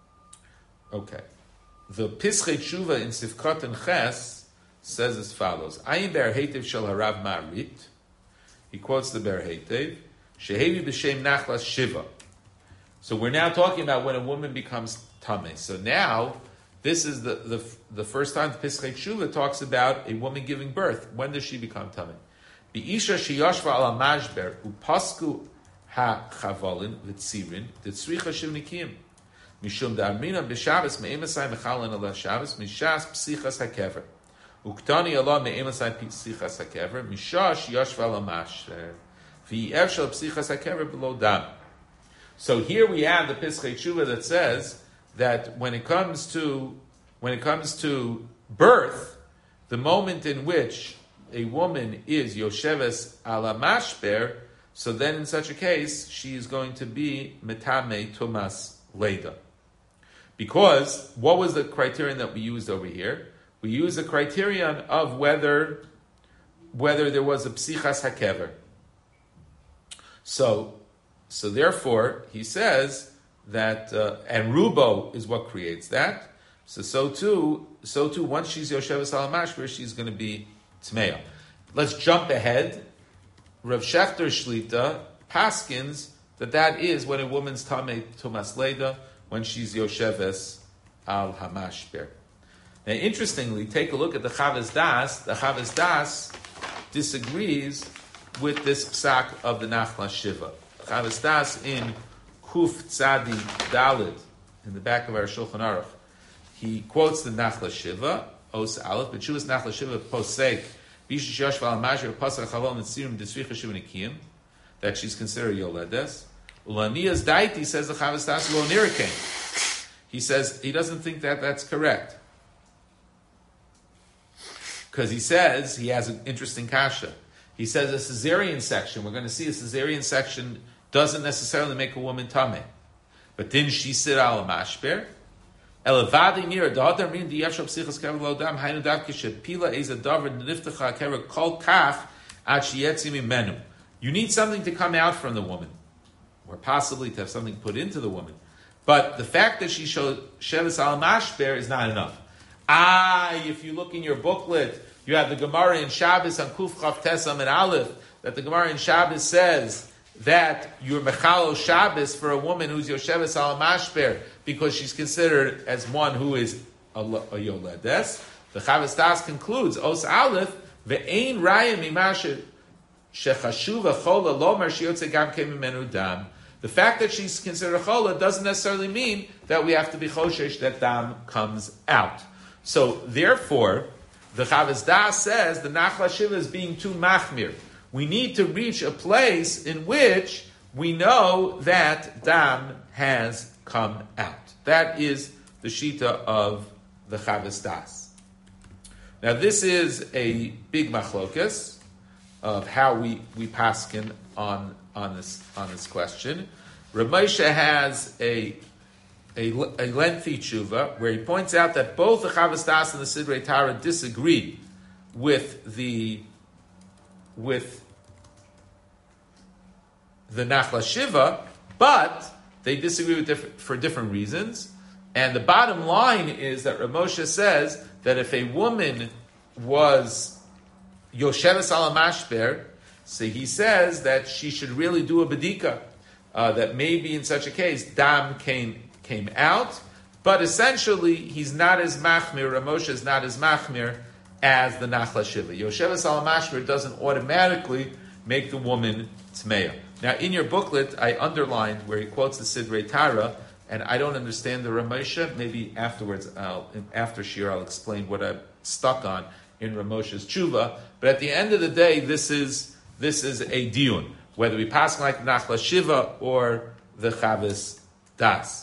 Okay. The Pischei Tshuva in Sifkot and Ches says as follows. Ayin ber heitev shel harav ma'arit. He quotes the ber heitev. Shehevi b'shem nachlas shiva. So we're now talking about when a woman becomes tameh. So now, this is the, the, the first time the Pischei Tshuva talks about a woman giving birth. When does she become tameh? B'isha sheyashva ala mashber upasku ha chavolin v'tzirin d'tzricha shiv nikim mishum da'amrina b'shabbos me'emasai mechalin ala shabbos mishas psichas hakever uktani ala me'emasai psichas hakever mishash yashva ala mashber v'yev shel psichas hakever below dam. So here we have the Pischei Tshuva that says that when it comes to when it comes to birth, the moment in which a woman is yosheves ala mashber, so then in such a case, she is going to be metame tumas leda. Because what was the criterion that we used over here? We used the criterion of whether whether there was a psichas hakever. So, so therefore, he says that, uh, and rubo is what creates that. So, so too, so too, once she's yosheves ala mashber, she's going to be tmeya. Let's jump ahead. Rav Shechter Shlita paskins that that is when a woman's tamei tumas leda, when she's yosheves al hamashber. Now, interestingly, take a look at the Chavas Das. The Chavas Das disagrees with this psak of the Nachlas Shiva. Chavas Das in Kuf Tzadi Dalid, in the back of our Shulchan Aruch, he quotes the Nachlas Shiva, Os Aleph, but Shuvas Nachlas Shiva posek that she's considered yoledes. Ulanias daiti says the Chavas Das lo nirikein. He says he doesn't think that that's correct because he says he has an interesting kasha. He says a cesarean section. We're going to see a cesarean section doesn't necessarily make a woman tameh, but didn't she sit al mashber? Elevadi nira da'adar min diyavshab psichas kever lo dam hainu davke shepila is a davar niftacha kever kol kach ad sheyetzi mimenu. You need something to come out from the woman, or possibly to have something put into the woman. But the fact that she showed sheves al mashber is not enough. Ah, if you look in your booklet, you have the Gemara in Shabbos on Kuf Chav Tesam and Aleph, that the Gemara in Shabbos says that you're mechalo Shabbos for a woman who's yosheves al mashber because she's considered as one who is a, a yoledes. The Chavas Das concludes, Os Aleph, ve'ein raya mimashe shechashuva chola lomar shiyotze gam kemimenu dam. The fact that she's considered a chola doesn't necessarily mean that we have to be choshesh that dam comes out. So therefore, the Chavas Das says the Nachlas Shiva is being too machmir. We need to reach a place in which we know that dam has come out. That is the shita of the Chavas Das. Now this is a big machlokas of how we, we paskin on, on this on this question. Rav Moshe has a, a, a lengthy tshuva where he points out that both the Chavas Das and the Sidrei Tara disagree with the with the Nachlas Shiva, but they disagree with different, for different reasons. And the bottom line is that Rav Moshe says that if a woman was Yosheves al mashber, so he says that she should really do a bedika. uh, that maybe in such a case, dam came came out, but essentially he's not as machmir, Rav Moshe is not as machmir as the Nachla Shiva. Yoshevas al mashmir doesn't automatically make the woman tmeya. Now, in your booklet, I underlined where he quotes the Sidrei Tara, and I don't understand the Rav Moshe. Maybe afterwards, I'll, after Shir, I'll explain what I'm stuck on in Rav Moshe's tshuva. But at the end of the day, this is this is a diun, whether we pass like the Nachla Shiva or the Chavis Das.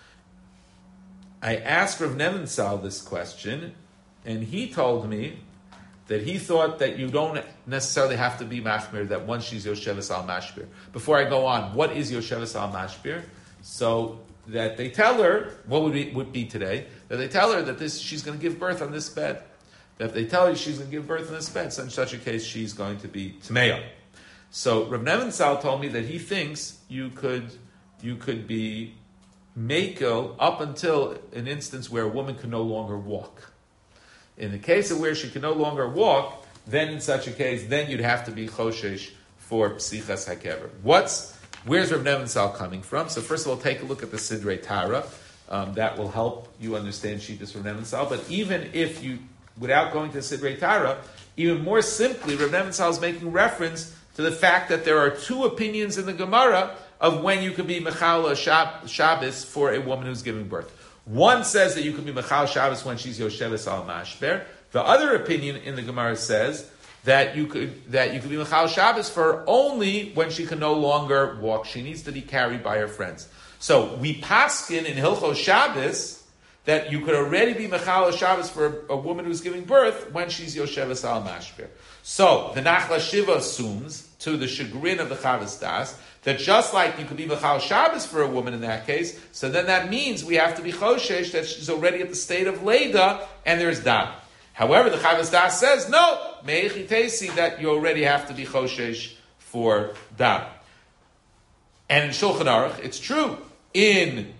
I asked Rav Nevensal this question, and he told me that he thought that you don't necessarily have to be machmir, that once she's Yoshevas al mashbir. Before I go on, what is Yoshevas al mashbir? So that they tell her, what would it would be today? That they tell her that this she's going to give birth on this bed. That if they tell her she's going to give birth on this bed, so in such a case she's going to be tmeya. So Rav Nevensal told me that he thinks you could you could be mekel up until an instance where a woman can no longer walk. In the case of where she can no longer walk, then in such a case, then you'd have to be choshesh for psichas hakever. What's where's Rav Nevensal coming from? So first of all, take a look at the Sidrei Tara. Um, that will help you understand Shittas Rav Nevensal. But even if you, without going to Sidrei Tara, even more simply, Rav Nevensal is making reference to the fact that there are two opinions in the Gemara of when you can be mechal Shab- Shabbos for a woman who's giving birth. One says that you can be mechal Shabbos when she's Yoshevas al mashber. The other opinion in the Gemara says that you could that you could be mechal Shabbos for her only when she can no longer walk. She needs to be carried by her friends. So we paskin in Hilchos Shabbos that you could already be mechal Shabbos for a, a woman who's giving birth when she's Yoshevas al mashber. So the Nachla Shiva assumes, to the chagrin of the Chavis Das, that just like you could be mechal Shabbos for a woman in that case, so then that means we have to be choshesh that she's already at the state of Leda and there's dam. However, the Chavis Das says, no, me'echi teisi, that you already have to be choshesh for dam. And in Shulchan Aruch, it's true. In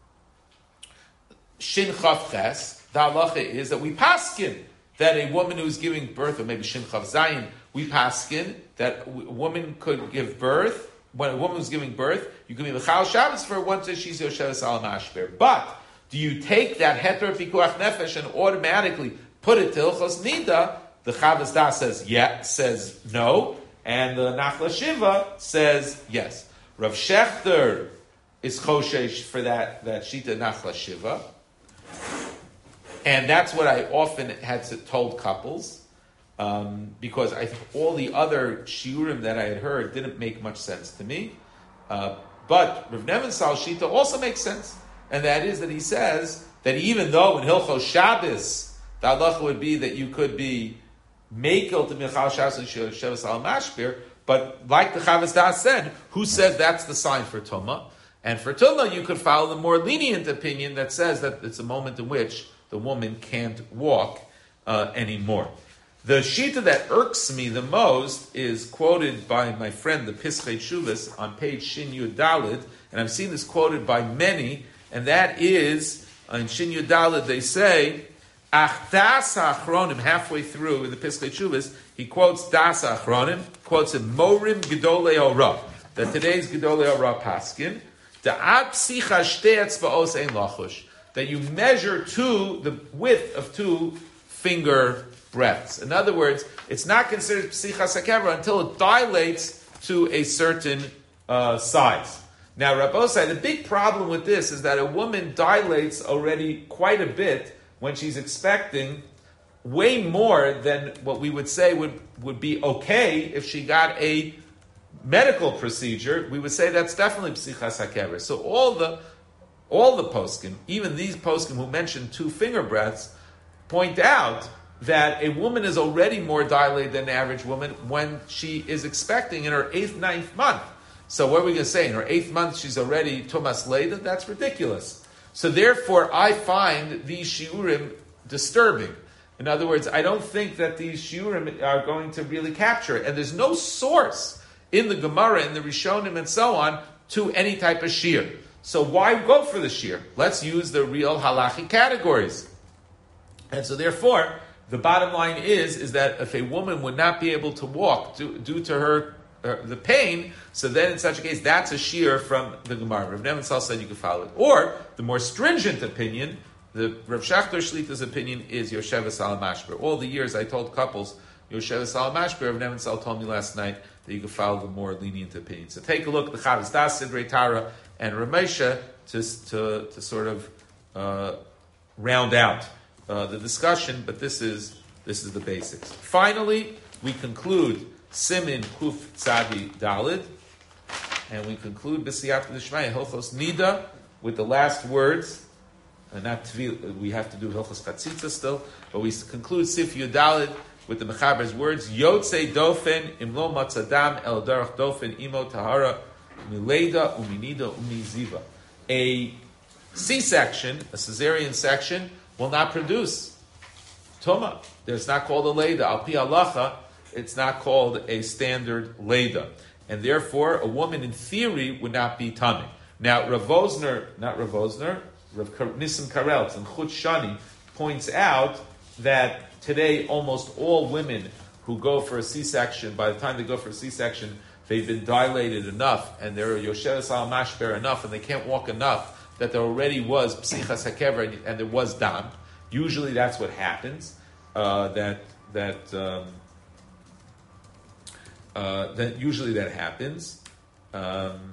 Shin Chav Ches, the halacha is that we paskin that a woman who's giving birth, or maybe Shin Chav Zayin, we paskin that a woman could give birth. When a woman who's giving birth, you can be mechal Shabbos for her once she's Yoshevas al mashber. But do you take that heter pikuach nefesh and automatically put it to Hilchos Nida? The Chavis Das says yeah, says no, and the Nachla Shiva says yes. Rav Shechter is choshesh for that that shita Nachla Shiva, and that's what I often had to, told couples. Um, because I think all the other shiurim that I had heard didn't make much sense to me. Uh, but Rav Nevensal Shita also makes sense. And that is that he says that even though in Hilchos Shabbos, the halacha would be that you could be mekel to Michal Shabbos and Shevas al Mashbir, but like the Chavis Das said, who says that's the sign for Tumah? And for Tumah, you could follow the more lenient opinion that says that it's a moment in which the woman can't walk uh, anymore. The shita that irks me the most is quoted by my friend, the Pischei Tshuvas, on page Shin Yud Dalid, and I've seen this quoted by many, and that is, in Shin Yud Dalid, they say, Ach das achronim, halfway through in the Pischei Tshuvas, he quotes das achronim, quotes him, Morim Gedolei Ora, that today's Gedolei Ora Paskin, Da'at psicha shtei etzba'os ein lachush, that you measure two, the width of two finger breaths. In other words, it's not considered psichas hakevra until it dilates to a certain uh, size. Now, Rabbosai, the big problem with this is that a woman dilates already quite a bit when she's expecting, way more than what we would say would, would be okay if she got a medical procedure. We would say that's definitely psichas hakevra. So all the all the poskim, even these poskim who mentioned two finger breaths, point out that a woman is already more dilated than an average woman when she is expecting in her eighth, ninth month. So what are we going to say? In her eighth month, she's already Tumas Leda? That's ridiculous. So therefore, I find these shiurim disturbing. In other words, I don't think that these shiurim are going to really capture it. And there's no source in the Gemara, in the Rishonim, and so on, to any type of shiur. So why go for the shiur? Let's use the real halachic categories. And so therefore, the bottom line is, is that if a woman would not be able to walk due, due to her uh, the pain, so then in such a case, that's a shear from the Gemara. Rav Nebenzahl said you could follow it. Or, the more stringent opinion, the Rav Shachter Shlita's opinion is Yoshevas al Mashber. All the years I told couples, Yoshevas al Mashber, Rav Nebenzahl told me last night that you could follow the more lenient opinion. So take a look at the Chavos Das, Sidrei Tara, and Ramesha to, to, to sort of uh, round out uh, the discussion, but this is this is the basics. Finally, we conclude Simin Kuf Tzadi Dalid, and we conclude B'siyata D'Shmaya Hilchos Nida with the last words. And not tvil, we have to do Hilchos Chatzitza still, but we conclude Sif Yudalid with the Mechaber's words: Yotzei Dofen Imlo Matzadam El Darach Dofen Imo Tahara Mileda Uminida Umiziva. A C-section, a cesarean section, will not produce Tuma. It's not called a Leda. Al Pi Halacha, it's not called a standard Leda. And therefore, a woman in theory would not be Tameh. Now, Rav Vosner, not Rav Vosner, Rav Nissim Kareltz and Chut Shani points out that today almost all women who go for a C-section, by the time they go for a C-section, they've been dilated enough and they're Yosheves al Mashber enough and they can't walk enough that there already was Psichas HaKever and there was Dam. Usually that's what happens. Uh, that that um, uh, that usually that happens. Um,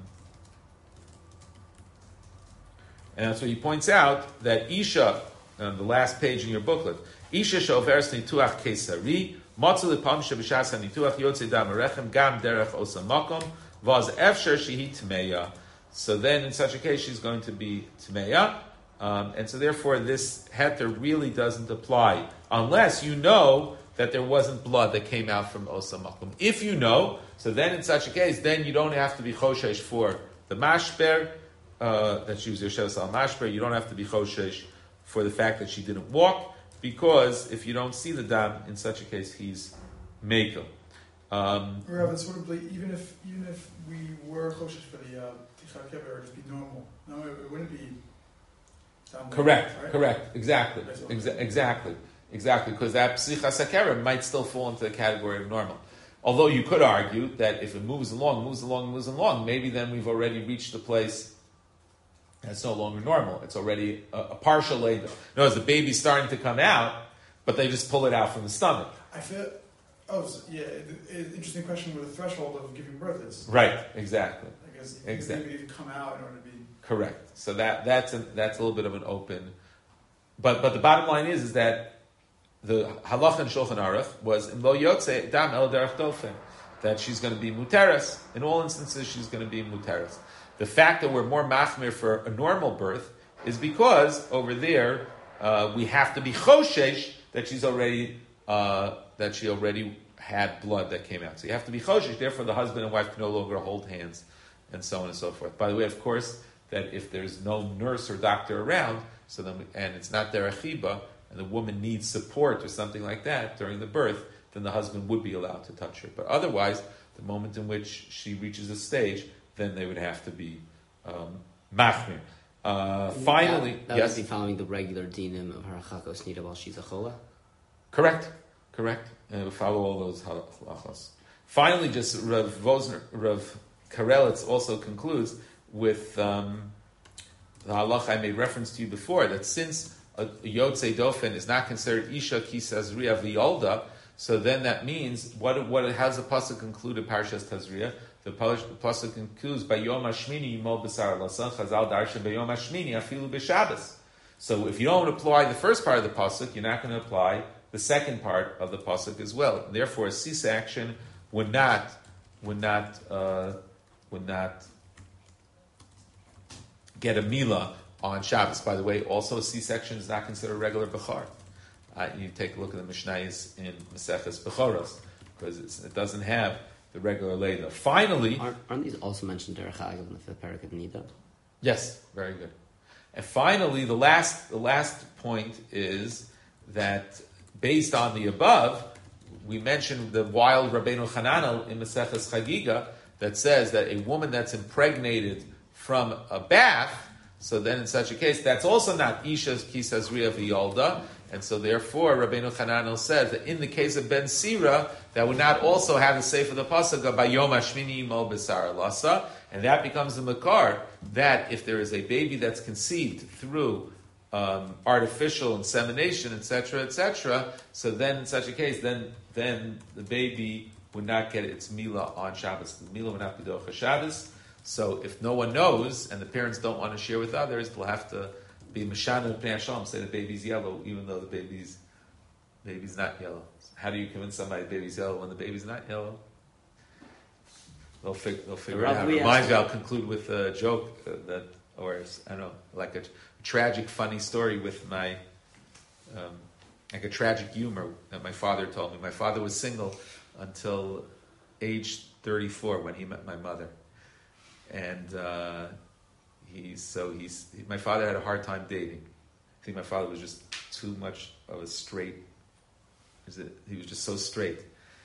And so he points out that Isha, on the last page in your booklet, Isha she'overes nituach kesari, matzah lepam shebishas hanituach yotzei dam arechem gam derech osa makom, vaz efsher shehi tmeya. So then, in such a case, she's going to be tmeya, um, and so therefore this heter really doesn't apply unless you know that there wasn't blood that came out from osa makom. If you know, so then in such a case, then you don't have to be choshesh for the mashber. Uh, that she was Yosheves al Mashber. You don't have to be choshesh for the fact that she didn't walk, because if you don't see the dam, in such a case, he's mekel. Um, Rav, it's sort of like, even if even if we were choshesh for the Tichar Kever, it would just be normal. No, it, it wouldn't be. Down correct, there, right? correct, exactly, Exa- exactly, exactly, because that psichas hakera might still fall into the category of normal. Although you could argue that if it moves along, moves along, moves along, maybe then we've already reached the place. It's no longer normal. It's already a, a partial labor. No, the baby's starting to come out, but they just pull it out from the stomach. I feel. Oh, so, yeah. It, it, interesting question where the threshold of giving birth is. Right. Exactly. I guess exactly. The baby need to come out in order to be. Correct. So that that's a, that's a little bit of an open. But but the bottom line is is that the halacha in Shulchan Aruch was in lo yotze dam el derech dofen, that she's going to be muteres. In all instances, she's going to be muteres. The fact that we're more machmir for a normal birth is because over there uh, we have to be choshesh that she's already uh, that she already had blood that came out. So you have to be choshesh. Therefore, the husband and wife can no longer hold hands, and so on and so forth. By the way, of course, that if there's no nurse or doctor around, so then and it's not their achiba, and the woman needs support or something like that during the birth, then the husband would be allowed to touch her. But otherwise, the moment in which she reaches a stage, then they would have to be um, machmir. Uh, finally, that, that yes, would be following the regular dinim of her chakos nida while she's a chola. Correct, correct. And we'll follow all those halachos. Finally, just Rav Vosner, Rav Karelitz also concludes with um, the halacha I made reference to you before, that since a, a yotzei dofen is not considered isha kisazriya v'yolda, so then that means what? What? How does the pasuk conclude in Parshas Tazria? The pasuk concludes by Yom Hashmini Yimol B'Sar Lasan Chazal Darshan by Yom Hashmini Afilu B'Shabbos. So if you don't apply the first part of the pasuk, you're not going to apply the second part of the pasuk as well. Therefore, a C-section would not would not uh, would not get a milah on Shabbos. By the way, also a C-section is not considered a regular bechar. Uh, you take a look at the Mishnayos in Maseches Bechoros, because it's, it doesn't have the regular Leda. Finally... Aren't, aren't these also mentioned Derech Agav in the fifth parak of Nida? Yes, very good. And finally, the last the last point is that based on the above, we mentioned the wild Rabbeinu Hananel in Maseches Chagiga that says that a woman that's impregnated from a bath, so then in such a case, that's also not Isha's Kisazriya V'Yolda. And so therefore, Rabbeinu Hananel says that in the case of Ben Sira, that would not also have the seif of the pasuk of Bayom Hashmini Mo Besar Lasa, and that becomes the makar that if there is a baby that's conceived through um, artificial insemination, et cetera, et cetera, so then in such a case, then then the baby would not get its mila on Shabbos. The mila would not be docha Shabbos. So if no one knows and the parents don't want to share with others, they'll have to be Mashana Pnei Shalom, say the baby's yellow, even though the baby's baby's not yellow. How do you convince somebody the baby's yellow when the baby's not yellow? They'll, fig- they'll figure it out. Reminds me, I'll conclude with a joke uh, that, or I don't know, like a tragic, funny story with my, um, like a tragic humor that my father told me. My father was single until age thirty-four when he met my mother. And uh, he, so he's, he, my father had a hard time dating. I think my father was just too much of a straight, is it, he was just so straight.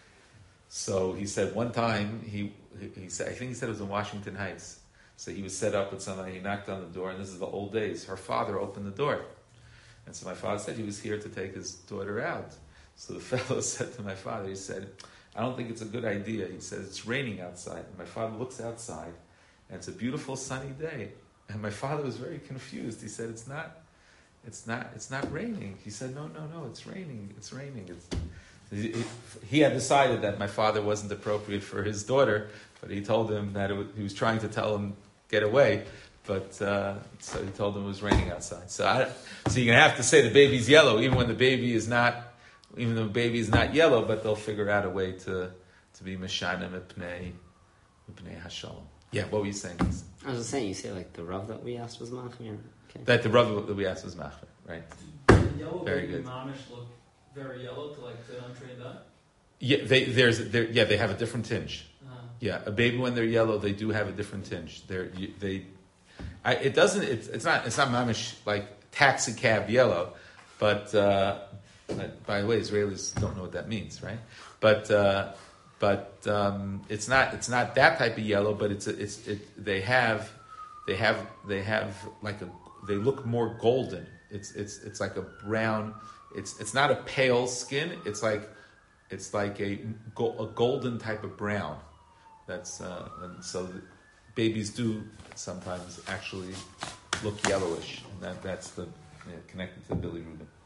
So he said one time, he, he, he said, I think he said it was in Washington Heights. So he was set up with somebody, he knocked on the door, and this is the old days. Her father opened the door. And so my father said he was here to take his daughter out. So the fellow said to my father, he said, I don't think it's a good idea. He said, it's raining outside. And my father looks outside, and it's a beautiful sunny day. And my father was very confused. He said, it's not, it's not, it's not raining. He said, no, no, no, it's raining. It's raining. It's, he, he had decided that my father wasn't appropriate for his daughter, but he told him that it was, he was trying to tell him, get away. But, uh, so he told him it was raining outside. So I, so you're going to have to say the baby's yellow, even when the baby is not, even though the baby is not yellow, but they'll figure out a way to, to be Meshana Mipnei, Mipnei Hashalom. Yeah, what were you saying? I was just saying, you say like the Rav that we asked was Machmir. Okay. That the Rav that we asked was Machmir, right? The yellow Very baby good. mamish look very yellow to like to untrained eye. Yeah, they there's there, yeah they have a different tinge. Uh, Yeah, a baby when they're yellow, they do have a different tinge. They're you, they, I, it doesn't. It's, it's not. It's not mamish like taxi cab yellow, but, uh, but by the way, Israelis don't know what that means, right? But uh, but um, it's not. It's not that type of yellow. But it's it's it. They have they have they have like a. They look more golden. It's it's it's like a brown. It's it's not a pale skin. It's like it's like a a golden type of brown. That's uh, and so the babies do sometimes actually look yellowish, and that that's the yeah, connected to Billy Rubin.